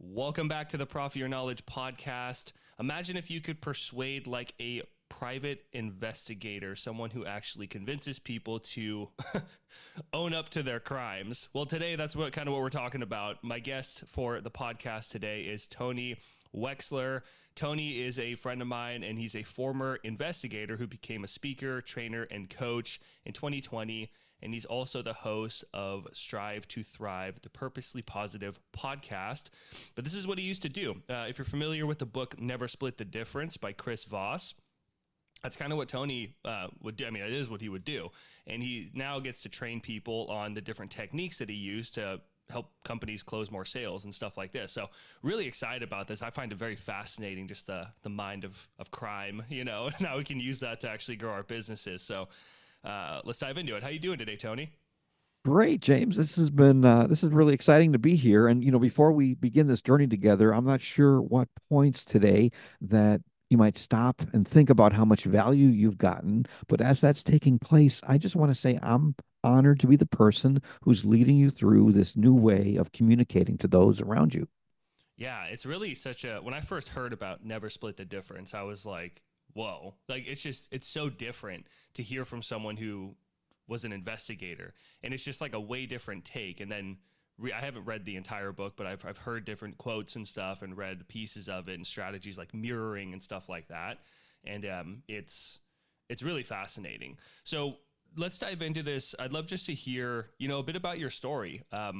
Welcome back to the Profit Your Knowledge podcast. Imagine if you could persuade like a private investigator, someone who actually convinces people to own up to their crimes. Well, today that's what we're talking about. My guest for the podcast today is Tony Wexler. Tony is a friend of mine, and he's a former investigator who became a speaker, trainer, and coach in 2020. And he's also the host of Strive to Thrive, the Purposely Positive podcast. But this is what he used to do. If you're familiar with the book Never Split the Difference by Chris Voss, that's kind of what Tony would do. I mean, it is what he would do. And he now gets to train people on the different techniques that he used to help companies close more sales and stuff like this. So really excited about this. I find it very fascinating, just the mind of crime, and how we can use that to actually grow our businesses. So let's dive into it. How you doing today, Tony? Great, James. This is really exciting to be here. And before we begin this journey together, I'm not sure what points today that you might stop and think about how much value you've gotten. But as that's taking place, I just want to say I'm honored to be the person who's leading you through this new way of communicating to those around you. Yeah, it's really when I first heard about Never Split the Difference, I was like, whoa, like it's so different to hear from someone who was an investigator. And it's just like a way different take. And then I haven't read the entire book, but I've heard different quotes and stuff and read pieces of it and strategies like mirroring and stuff like that. And it's really fascinating. So let's dive into this. I'd love just to hear, a bit about your story.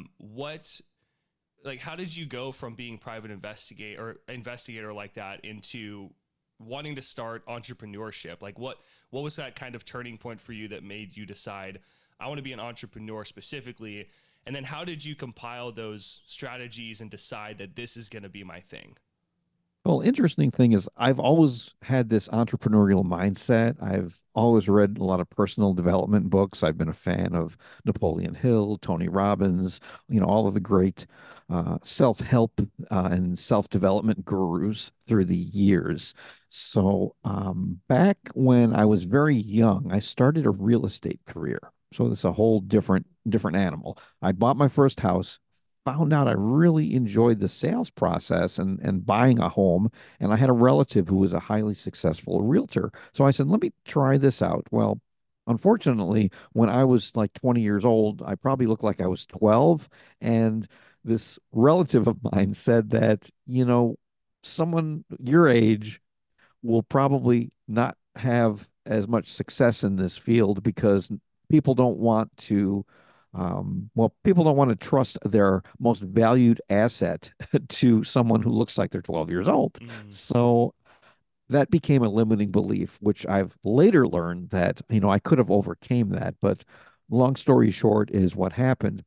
How did you go from being private investigator like that into wanting to start entrepreneurship? Like what was that kind of turning point for you that made you decide I want to be an entrepreneur specifically? And then how did you compile those strategies and decide that this is going to be my thing? Well, interesting thing is I've always had this entrepreneurial mindset. I've always read a lot of personal development books. I've been a fan of Napoleon Hill, Tony Robbins, all of the great self-help and self-development gurus through the years. So back when I was very young, I started a real estate career. So it's a whole different animal. I bought my first house, found out I really enjoyed the sales process and buying a home. And I had a relative who was a highly successful realtor. So I said, let me try this out. Well, unfortunately, when I was like 20 years old, I probably looked like I was 12. And this relative of mine said that, someone your age will probably not have as much success in this field because people don't want to people don't want to trust their most valued asset to someone who looks like they're 12 years old. Mm. So that became a limiting belief, which I've later learned that, I could have overcame that. But long story short is what happened.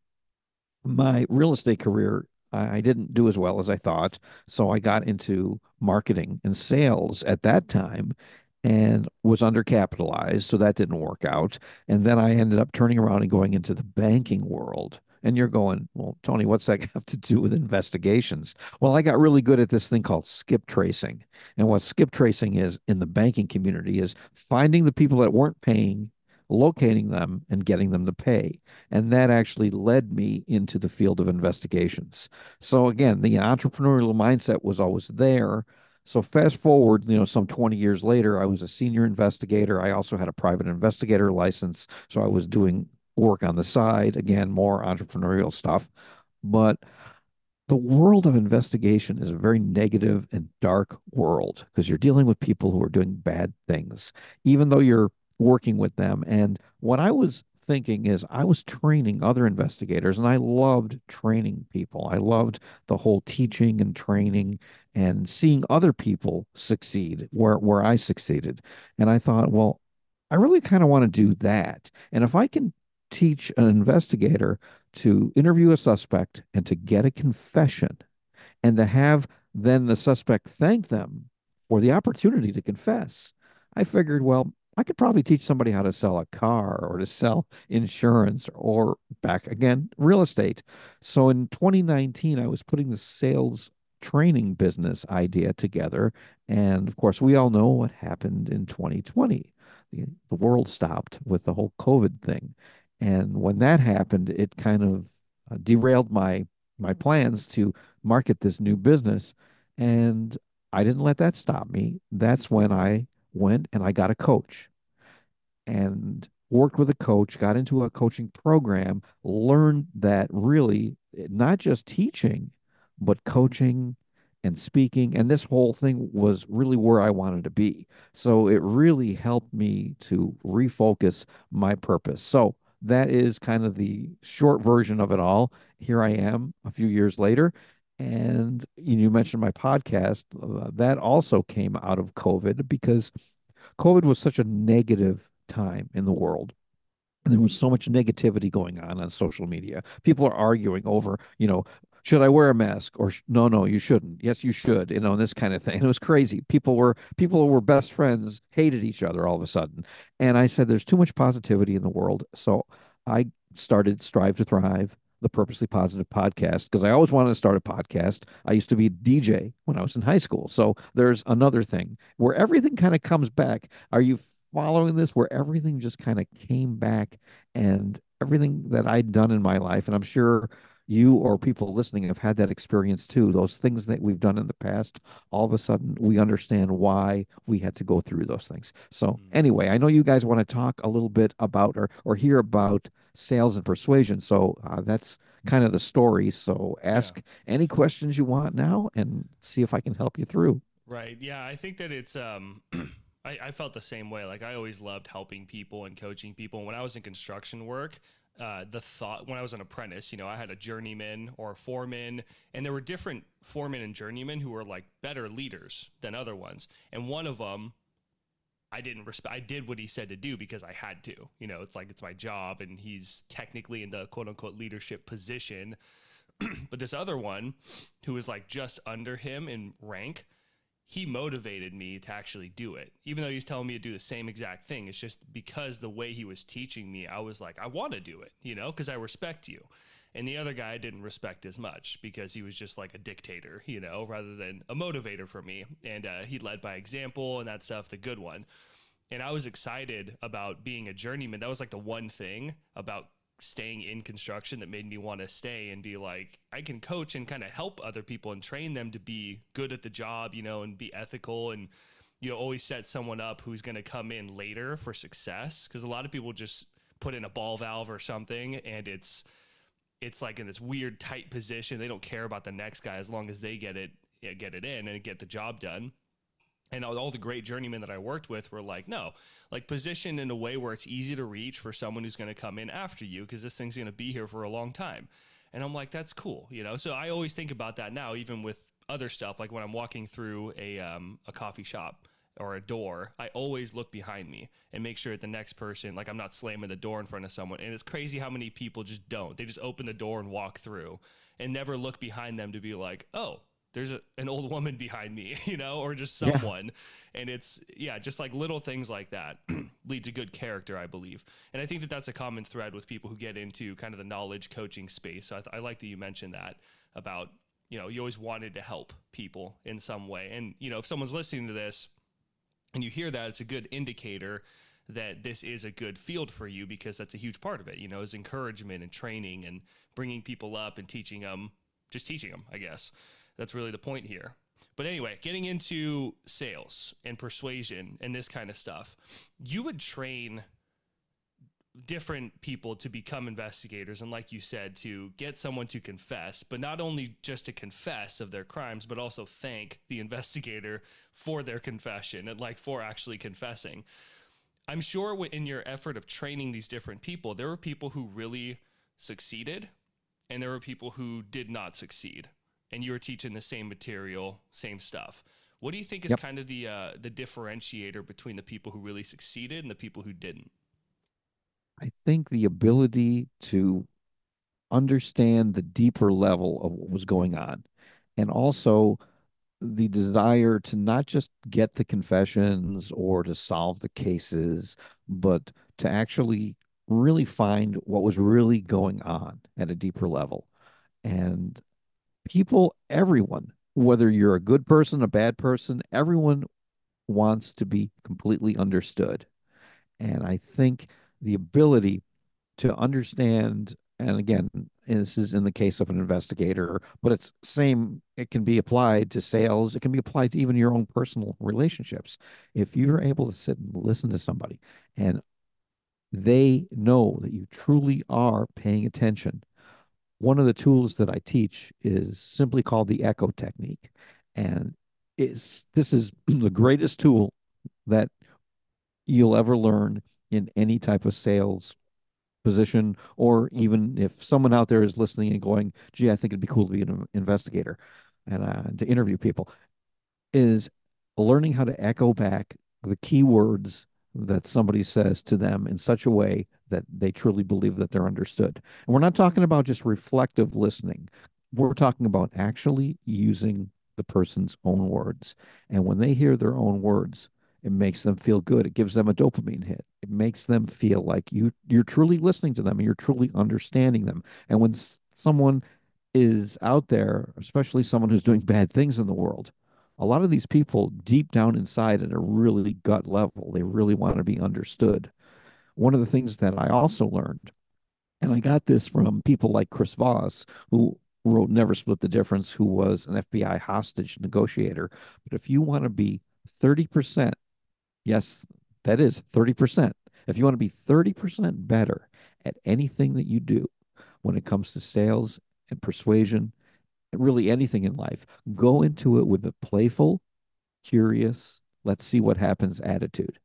My real estate career, I didn't do as well as I thought. So I got into marketing and sales at that time and was undercapitalized. So that didn't work out. And then I ended up turning around and going into the banking world. And you're going, well, Tony, what's that have to do with investigations? Well, I got really good at this thing called skip tracing. And what skip tracing is in the banking community is finding the people that weren't paying, locating them, and getting them to pay. And that actually led me into the field of investigations. So again, the entrepreneurial mindset was always there. So fast forward, some 20 years later, I was a senior investigator. I also had a private investigator license. So I was doing work on the side, again, more entrepreneurial stuff. But the world of investigation is a very negative and dark world because you're dealing with people who are doing bad things, even though you're working with them. And what I was thinking is I was training other investigators and I loved training people. I loved the whole teaching and training and seeing other people succeed where I succeeded. And I thought, well, I really kind of want to do that. And if I can teach an investigator to interview a suspect and to get a confession and to have then the suspect thank them for the opportunity to confess, I figured, well, I could probably teach somebody how to sell a car or to sell insurance or back again, real estate. So in 2019, I was putting the sales training business idea together. And of course, we all know what happened in 2020. The world stopped with the whole COVID thing. And when that happened, it kind of derailed my my plans to market this new business. And I didn't let that stop me. That's when I went and I got a coach and worked with a coach, got into a coaching program, learned that really not just teaching, but coaching and speaking. And this whole thing was really where I wanted to be. So it really helped me to refocus my purpose. So that is kind of the short version of it all. Here I am a few years later. And you mentioned my podcast. That also came out of COVID because COVID was such a negative time in the world. And there was so much negativity going on social media. People are arguing over, should I wear a mask or no, no, you shouldn't. Yes, you should, and this kind of thing. And it was crazy. People were best friends, hated each other all of a sudden. And I said, there's too much positivity in the world. So I started Strive to Thrive, the Purposely Positive podcast, because I always wanted to start a podcast. I used to be a DJ when I was in high school. So there's another thing where everything kind of comes back. Are you following this where everything just kind of came back and everything that I'd done in my life? And I'm sure you or people listening have had that experience too. Those things that we've done in the past, all of a sudden we understand why we had to go through those things. So Mm. anyway, I know you guys want to talk a little bit about or hear about sales and persuasion. So that's kind of the story. So Yeah. ask any questions you want now and see if I can help you through. Right. Yeah. I think that it's I felt the same way. Like I always loved helping people and coaching people. When I was in construction work, the thought when I was an apprentice, I had a journeyman or a foreman, and there were different foremen and journeymen who were like better leaders than other ones. And one of them, I didn't respect. I did what he said to do because I had to. It's like it's my job, and he's technically in the quote unquote leadership position. But this other one, who was like just under him in rank, he motivated me to actually do it. Even though he was telling me to do the same exact thing, it's just because the way he was teaching me, I was like, I want to do it, because I respect you. And the other guy I didn't respect as much because he was just like a dictator, rather than a motivator for me. And he led by example and that stuff, the good one. And I was excited about being a journeyman. That was like the one thing about staying in construction that made me want to stay and be like, I can coach and kind of help other people and train them to be good at the job, and be ethical and, always set someone up who's going to come in later for success. Cause a lot of people just put in a ball valve or something and it's like in this weird tight position. They don't care about the next guy as long as they get it in and get the job done. And all the great journeymen that I worked with were like, no, like position in a way where it's easy to reach for someone who's going to come in after you because this thing's going to be here for a long time. And I'm like, that's cool. So I always think about that now, even with other stuff, like when I'm walking through a coffee shop or a door, I always look behind me and make sure that the next person, like I'm not slamming the door in front of someone. And it's crazy how many people just don't. They just open the door and walk through and never look behind them to be like, oh, there's an old woman behind me, or just Yeah. someone. And it's, yeah, just like little things like that lead to good character, I believe. And I think that that's a common thread with people who get into kind of the knowledge coaching space. So I like that you mentioned that about, you always wanted to help people in some way. And, if someone's listening to this and you hear that, it's a good indicator that this is a good field for you because that's a huge part of it, is encouragement and training and bringing people up and teaching them, just teaching them, I guess. That's really the point here. But anyway, getting into sales and persuasion and this kind of stuff, you would train different people to become investigators. And like you said, to get someone to confess, but not only just to confess of their crimes, but also thank the investigator for their confession and like for actually confessing. I'm sure in your effort of training these different people, there were people who really succeeded and there were people who did not succeed. And you were teaching the same material, same stuff. What do you think is Yep. kind of the differentiator between the people who really succeeded and the people who didn't? I think the ability to understand the deeper level of what was going on, and also the desire to not just get the confessions or to solve the cases, but to actually really find what was really going on at a deeper level. And everyone, whether you're a good person, a bad person, everyone wants to be completely understood. And I think the ability to understand And again, this is in the case of an investigator, but it's same. It can be applied to sales. It can be applied to even your own personal relationships. If you're able to sit and listen to somebody and they know that you truly are paying attention, one of the tools that I teach is simply called the echo technique. And this is the greatest tool that you'll ever learn in any type of sales position, or even if someone out there is listening and going, gee, I think it'd be cool to be an investigator and to interview people, is learning how to echo back the key words that somebody says to them in such a way that they truly believe that they're understood. And we're not talking about just reflective listening. We're talking about actually using the person's own words. And when they hear their own words, it makes them feel good. It gives them a dopamine hit. It makes them feel like you're truly listening to them and you're truly understanding them. And when someone is out there, especially someone who's doing bad things in the world, a lot of these people deep down inside at a really gut level, they really want to be understood. One of the things that I also learned, and I got this from people like Chris Voss, who wrote Never Split the Difference, who was an FBI hostage negotiator. But if you want to be 30%, yes, that is 30%. If you want to be 30% better at anything that you do when it comes to sales and persuasion, really anything in life, go into it with a playful, curious, let's see what happens attitude.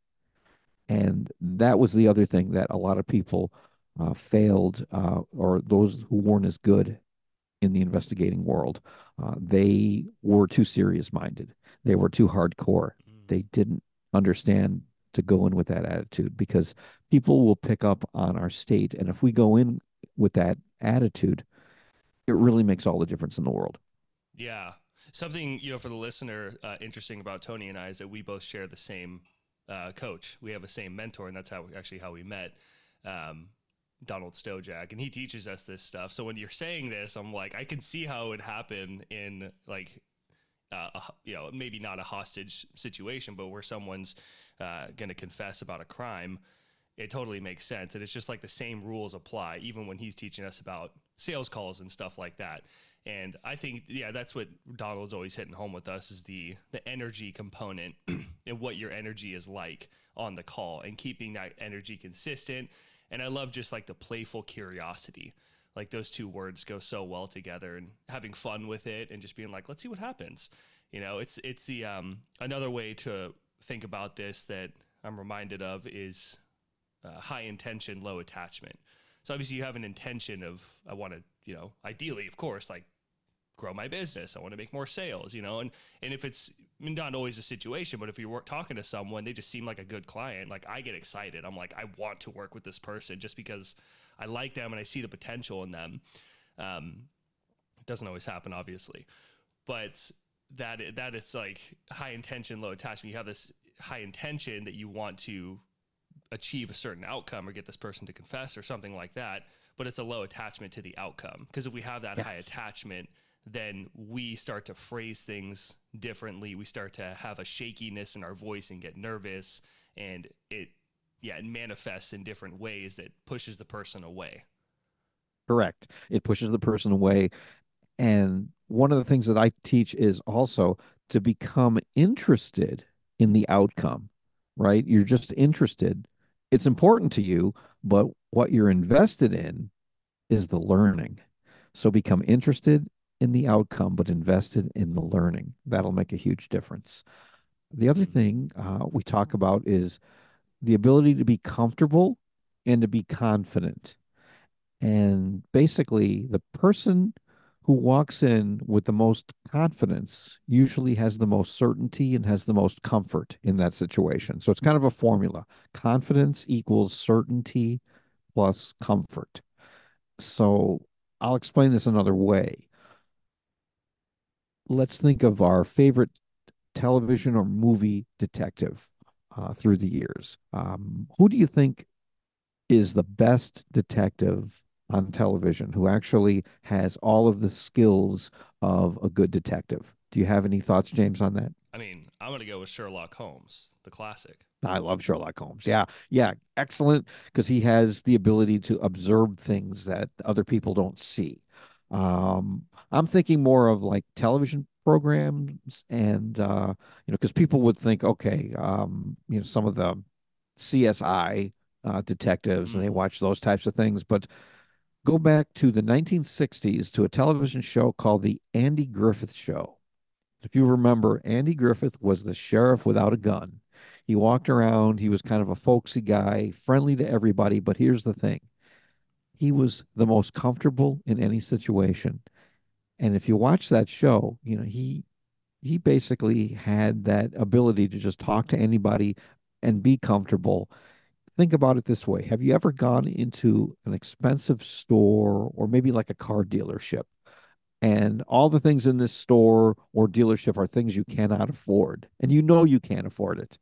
And that was the other thing that a lot of people failed, or those who weren't as good in the investigating world. They were too serious minded, they were too hardcore. Mm. They didn't understand to go in with that attitude, because people will pick up on our state. And if we go in with that attitude, it really makes all the difference in the world. Yeah. Something, for the listener, interesting about Tony and I is that we both share the same coach. We have the same mentor, and that's how we met, um, Donald Stojak, and he teaches us this stuff. So when you're saying this, I'm like, I can see how it would happen in like, maybe not a hostage situation, but where someone's going to confess about a crime. It totally makes sense, and it's just like the same rules apply, even when he's teaching us about sales calls and stuff like that. And I think, yeah, that's what Donald's always hitting home with us is the energy component and what your energy is like on the call and keeping that energy consistent. And I love just like the playful curiosity. Like those two words go so well together, and having fun with it and just being like, let's see what happens. It's the another way to think about this that I'm reminded of is high intention, low attachment. So obviously you have an intention of, I want to, ideally, of course, like grow my business. I want to make more sales, and if it's not always a situation, but if you're talking to someone, they just seem like a good client. Like I get excited. I'm like, I want to work with this person just because I like them and I see the potential in them. It doesn't always happen, obviously, but that is like high intention, low attachment. You have this high intention that you want to achieve a certain outcome or get this person to confess or something like that, but it's a low attachment to the outcome. Because if we have that high attachment, then we start to phrase things differently. We start to have a shakiness in our voice and get nervous, and it manifests in different ways that pushes the person away. Correct. It pushes the person away. And one of the things that I teach is also to become interested in the outcome, right? You're just interested. It's important to you, but what you're invested in is the learning. So become interested in the outcome, but invested in the learning. That'll make a huge difference. The other Mm. thing we talk about is the ability to be comfortable and to be confident. And basically, the person who walks in with the most confidence usually has the most certainty and has the most comfort in that situation. So it's kind of a formula. Confidence equals certainty plus comfort. So I'll explain this another way. Let's think of our favorite television or movie detective through the years. Who do you think is the best detective on television, who actually has all of the skills of a good detective? Do you have any thoughts, James, on that? I mean, I'm gonna go with Sherlock Holmes, the classic. I love Sherlock Holmes. Yeah. Yeah. Excellent. Because he has the ability to observe things that other people don't see. I'm thinking more of like television programs and, because people would think, okay, some of the CSI detectives and they Mm. watch those types of things. But go back to the 1960s to a television show called The Andy Griffith Show. If you remember, Andy Griffith was the sheriff without a gun. He walked around, he was kind of a folksy guy, friendly to everybody, but here's the thing. He was the most comfortable in any situation. And if you watch that show, he basically had that ability to just talk to anybody and be comfortable. Think about it this way. Have you ever gone into an expensive store or maybe like a car dealership? And all the things in this store or dealership are things you cannot afford, and you know you can't afford it.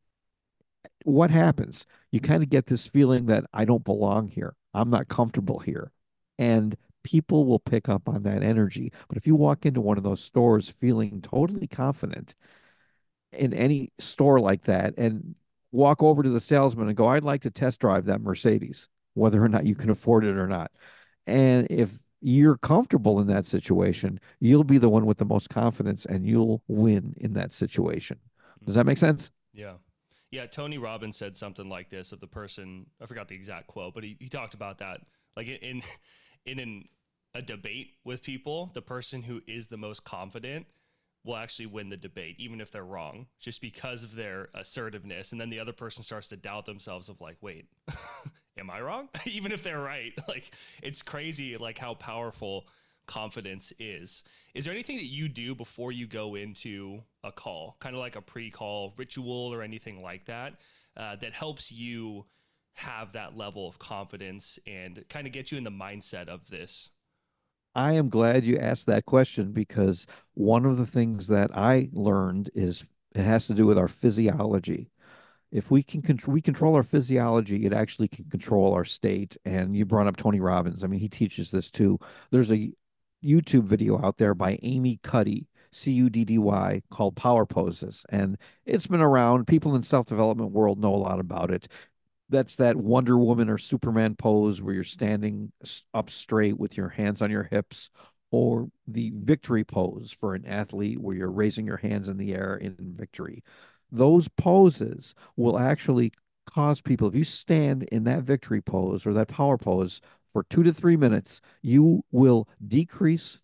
What happens? You kind of get this feeling that I don't belong here. I'm not comfortable here. And people will pick up on that energy. But if you walk into one of those stores feeling totally confident in any store like that and walk over to the salesman and go, I'd like to test drive that Mercedes, whether or not you can afford it or not. And if you're comfortable in that situation, you'll be the one with the most confidence and you'll win in that situation. Does that Mm. make sense? Yeah. Yeah, Tony Robbins said something like this of the person, I forgot the exact quote, but he talked about that. Like in a debate with people, the person who is the most confident will actually win the debate, even if they're wrong, just because of their assertiveness. And then the other person starts to doubt themselves of like, wait, am I wrong? Even if they're right. Like it's crazy like how powerful confidence is. Is there anything that you do before you go into a call, kind of like a pre-call ritual or anything like that, that helps you have that level of confidence and kind of get you in the mindset of this? I am glad you asked that question because one of the things that I learned is it has to do with our physiology. If we control our physiology, it actually can control our state. And you brought up Tony Robbins. I mean, he teaches this too. There's a YouTube video out there by Amy Cuddy, Cuddy, called Power Poses, and it's been around. People in self-development world know a lot about it. That's that Wonder Woman or Superman pose where you're standing up straight with your hands on your hips, or the victory pose for an athlete where you're raising your hands in the air in victory. Those poses will actually cause people, if you stand in that victory pose or that power pose for 2 to 3 minutes, you will decrease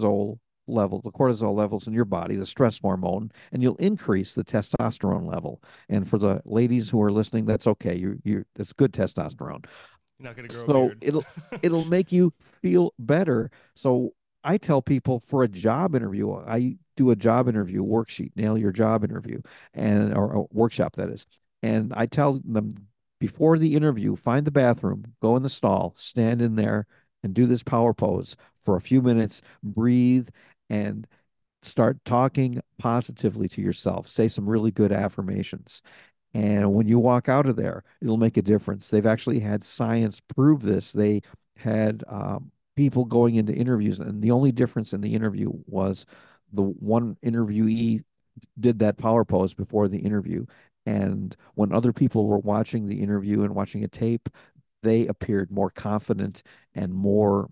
the cortisol levels in your body, the stress hormone, and you'll increase the testosterone level. And for the ladies who are listening, that's okay. That's good testosterone. You're not going to grow a So beard. it'll make you feel better. So I tell people for a job interview, I do a job interview worksheet, nail your job interview, and or a workshop that is. And I tell them before the interview, find the bathroom, go in the stall, stand in there, and do this power pose for a few minutes, breathe, and start talking positively to yourself. Say some really good affirmations. And when you walk out of there, it'll make a difference. They've actually had science prove this. They had people going into interviews, and the only difference in the interview was the one interviewee did that power pose before the interview. And when other people were watching the interview and watching a tape, they appeared more confident and more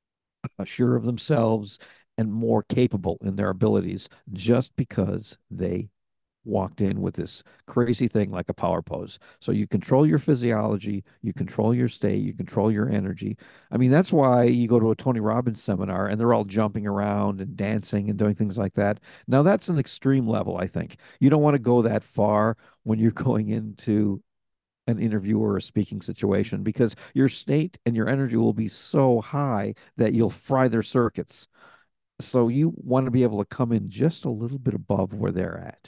sure of themselves and more capable in their abilities just because they walked in with this crazy thing like a power pose. So you control your physiology, you control your state, you control your energy. I mean, that's why you go to a Tony Robbins seminar and they're all jumping around and dancing and doing things like that. Now, that's an extreme level, I think. You don't want to go that far when you're going into an interview or a speaking situation because your state and your energy will be so high that you'll fry their circuits. So you want to be able to come in just a little bit above where they're at.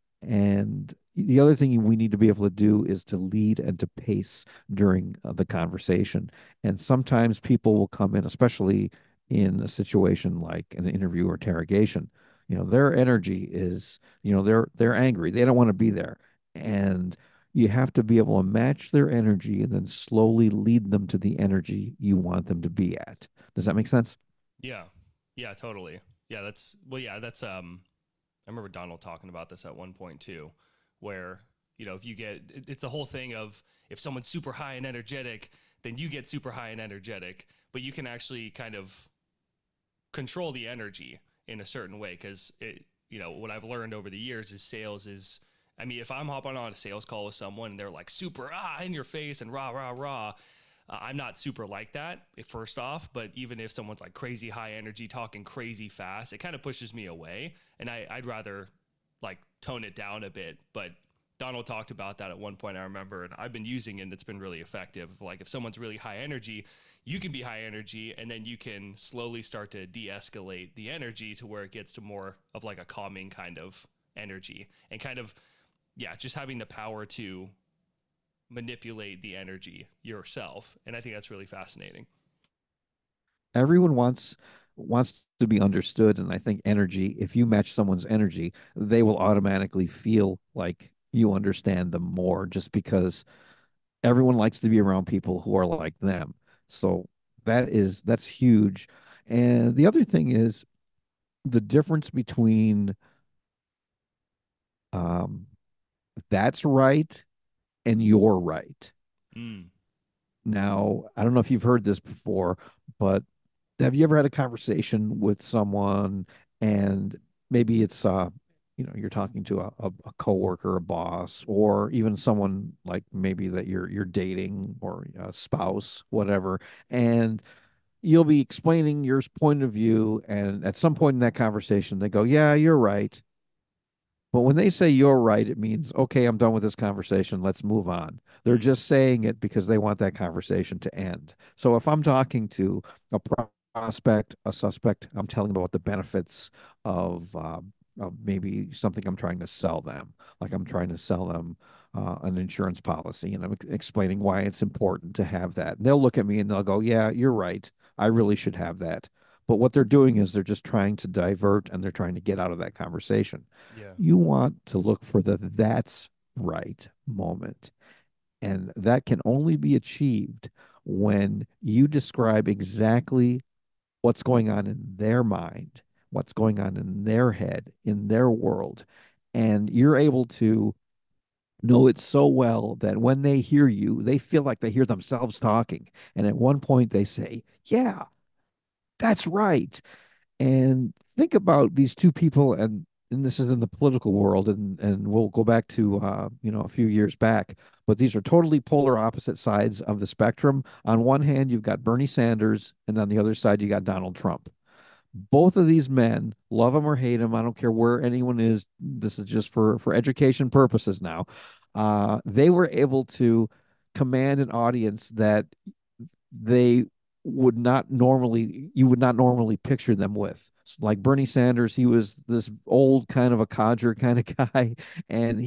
And the other thing we need to be able to do is to lead and to pace during the conversation. And sometimes people will come in, especially in a situation like an interview or interrogation. Their energy is, they're angry. They don't want to be there. And you have to be able to match their energy and then slowly lead them to the energy you want them to be at. Does that make sense? Yeah. Yeah, totally. Yeah, that's well yeah, that's I remember Donald talking about this at one point too, where, if you get, it's a whole thing of if someone's super high and energetic, then you get super high and energetic, but you can actually kind of control the energy in a certain way. Cause what I've learned over the years is sales is, I mean, if I'm hopping on a sales call with someone and they're like super in your face and rah rah rah, I'm not super like that, first off, but even if someone's like crazy high energy, talking crazy fast, it kind of pushes me away. And I'd rather like tone it down a bit. But Donald talked about that at one point, I remember, and I've been using it and it's been really effective. Like if someone's really high energy, you can be high energy and then you can slowly start to de escalate the energy to where it gets to more of like a calming kind of energy and kind of, yeah, just having the power to manipulate the energy yourself. And I think that's really fascinating. Everyone wants to be understood, and I think energy, if you match someone's energy, they will automatically feel like you understand them more just because everyone likes to be around people who are like them. So that's huge. And the other thing is the difference between um that's right and you're right. Mm, Now, I don't know if you've heard this before, but have you ever had a conversation with someone and maybe it's you're talking to a coworker, a boss, or even someone like maybe that you're dating or a spouse, whatever, and you'll be explaining your point of view, and at some point in that conversation, they go, "Yeah, you're right." But when they say you're right, it means, okay, I'm done with this conversation. Let's move on. They're mm, just saying it because they want that conversation to end. So if I'm talking to a prospect, a suspect, I'm telling them about the benefits of maybe something I'm trying to sell them. Like I'm trying to sell them an insurance policy, and I'm explaining why it's important to have that. And they'll look at me and they'll go, "Yeah, you're right. I really should have that." But what they're doing is they're just trying to divert and they're trying to get out of that conversation. yeah. You want to look for the "that's right" moment. And that can only be achieved when you describe exactly what's going on in their mind, what's going on in their head, in their world. And you're able to know it so well that when they hear you, they feel like they hear themselves talking. And at one point, they say, "Yeah, that's right." And think about these two people, and this is in the political world, and we'll go back to a few years back, but these are totally polar opposite sides of the spectrum. On one hand, you've got Bernie Sanders, and on the other side, you got Donald Trump. Both of these men, love them or hate them, I don't care where anyone is. This is just for education purposes now. They were able to command an audience that they would not normally you would not normally picture them with. Like Bernie Sanders, he was this old kind of a codger kind of guy, and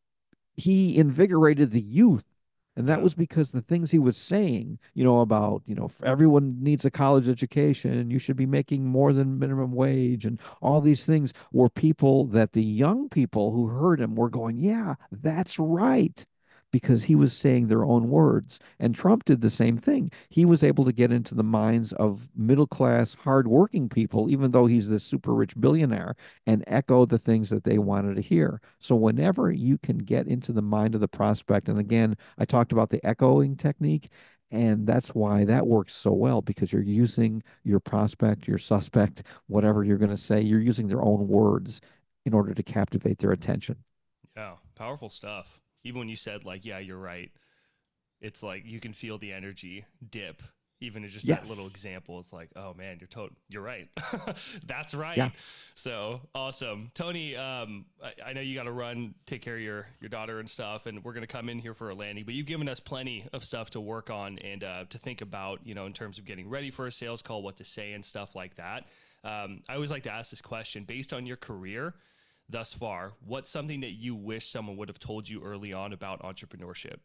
he invigorated the youth. And that Yeah. was because the things he was saying, about, everyone needs a college education, you should be making more than minimum wage, and all these things were people that the young people who heard him were going, "Yeah, that's right." Because he was saying their own words. And Trump did the same thing. He was able to get into the minds of middle class, hardworking people, even though he's this super rich billionaire, and echo the things that they wanted to hear. So whenever you can get into the mind of the prospect, and again, I talked about the echoing technique, and that's why that works so well because you're using your prospect, your suspect, whatever you're going to say, you're using their own words in order to captivate their attention. Yeah. Powerful stuff. Even when you said, like, yeah, you're right, it's like you can feel the energy dip. Even in just that little Yes. example, it's like, oh man, you're right. That's Yeah. right. So awesome, Tony. I know you got to run, take care of your daughter and stuff, and we're gonna come in here for a landing. But you've given us plenty of stuff to work on and to think about, in terms of getting ready for a sales call, what to say, and stuff like that. I always like to ask this question based on your career thus far. What's something that you wish someone would have told you early on about entrepreneurship?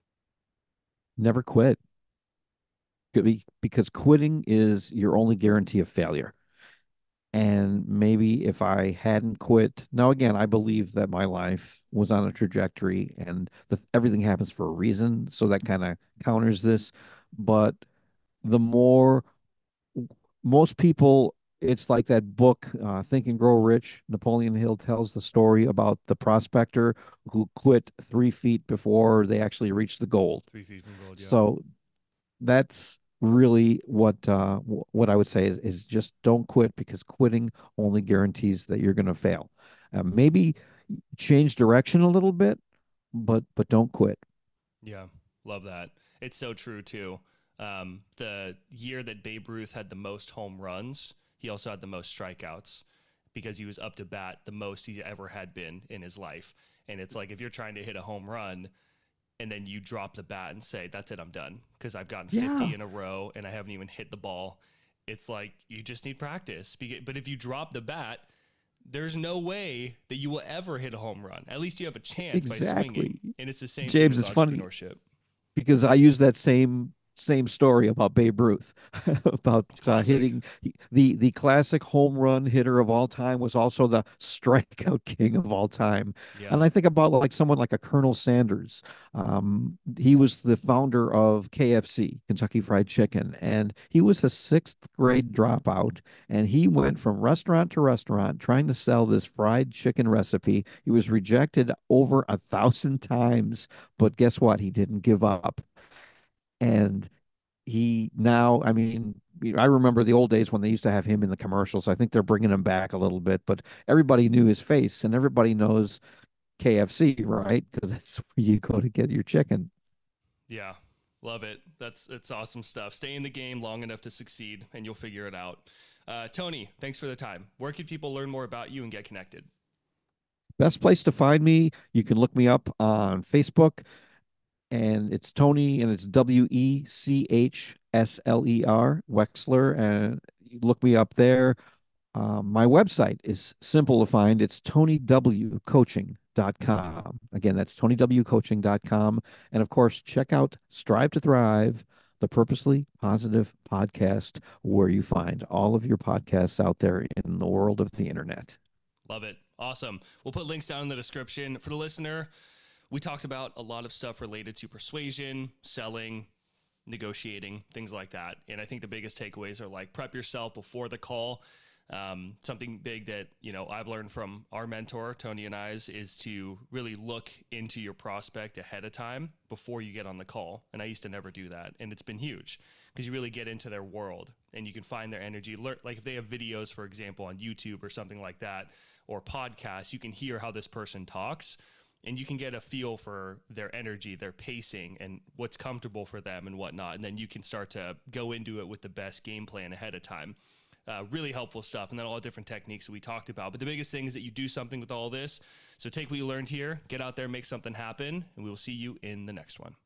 Never quit. Because quitting is your only guarantee of failure. And maybe if I hadn't quit, now again, I believe that my life was on a trajectory and everything happens for a reason. So that kind of counters this. But the more most people it's like that book, Think and Grow Rich. Napoleon Hill tells the story about the prospector who quit 3 feet before they actually reached the gold. 3 feet from gold. Yeah. So that's really what I would say is just don't quit, because quitting only guarantees that you're going to fail. Maybe change direction a little bit, but don't quit. Yeah, love that. It's so true too. The year that Babe Ruth had the most home runs, he also had the most strikeouts because he was up to bat the most he ever had been in his life. And it's like if you're trying to hit a home run and then you drop the bat and say, "That's it, I'm done," because I've gotten Yeah, 50 in a row and I haven't even hit the ball. It's like you just need practice. But if you drop the bat, there's no way that you will ever hit a home run. At least you have a chance by swinging. exactly. And it's the same thing James, with it's funny entrepreneurship. because I use that same story about Babe Ruth, about It's classic. hitting the classic home run hitter of all time was also the strikeout king of all time. Yeah. And I think about like someone like a Colonel Sanders. He was the founder of KFC, Kentucky Fried Chicken, and he was a sixth grade dropout. And he went from restaurant to restaurant trying to sell this fried chicken recipe. He was rejected over 1,000 times, but guess what? He didn't give up. And he now, I mean, I remember the old days when they used to have him in the commercials. I think they're bringing him back a little bit, but everybody knew his face and everybody knows KFC, right? Because that's where you go to get your chicken. Yeah. Love it. That's awesome stuff. Stay in the game long enough to succeed and you'll figure it out. Tony, thanks for the time. Where can people learn more about you and get connected? Best place to find me, you can look me up on Facebook, and it's Tony, and it's Wechsler, Wexler, and you look me up there. My website is simple to find. It's TonyWCoaching.com. Again, that's TonyWCoaching.com. And of course, check out Strive to Thrive, the Purposely Positive podcast, where you find all of your podcasts out there in the world of the internet. Love it. Awesome. We'll put links down in the description. For the listener, we talked about a lot of stuff related to persuasion, selling, negotiating, things like that. And I think the biggest takeaways are like prep yourself before the call. Something big that, I've learned from our mentor, Tony and I's, is to really look into your prospect ahead of time before you get on the call. And I used to never do that. And it's been huge because you really get into their world and you can find their energy. Like if they have videos, for example, on YouTube or something like that, or podcasts, you can hear how this person talks and you can get a feel for their energy, their pacing, and what's comfortable for them and whatnot. And then you can start to go into it with the best game plan ahead of time. Really helpful stuff. And then all the different techniques that we talked about. But the biggest thing is that you do something with all this. So take what you learned here, get out there, make something happen, and we will see you in the next one.